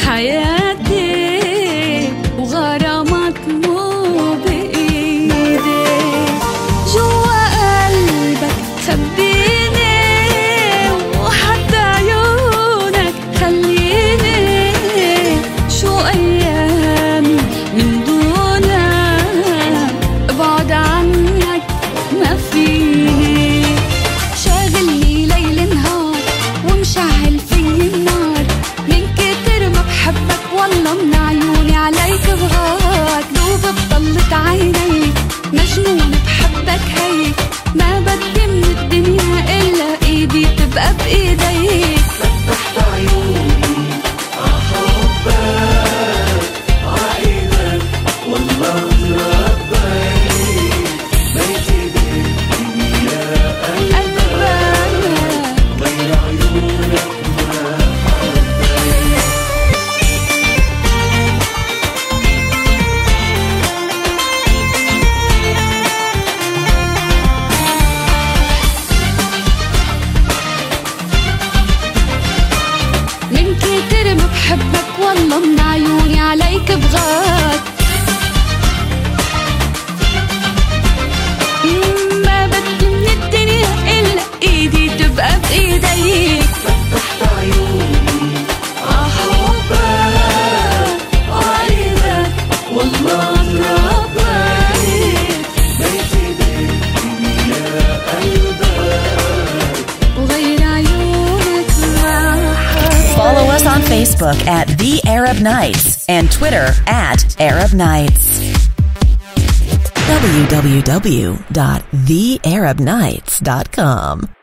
حياتي وغرامات مو بإيدي، جوا قلبك خبيني وحتى عيونك خليني، شو أيامي من دونك ابعد عنك ما فيني، شاغلني ليل نهار ومشعل في النار، من كتر ما بحبك والله من عيوني عليك بغار، دوب بضلت عينيك مجنونة بحبك هيك، ما بدي من الدنيا إلا إيدي تبقى بإيديك، فتحت عيوني عحبك عايدك والله تربيت، بيتي بالدنيا قلبك غير عيونك ما حبيت. من كتر ما بحبك والله من عيوني عليك بغار، ما بدي من الدنيا إلا إيدي تبقى بإيديك، فتحت عيوني عحبك عايدك والله تربيت، بيتي بالدنيا قلبك وغير عيونك ما حبيت. Follow us on Facebook at The Arab Nights and Twitter at Arab Nights. www.thearabnights.com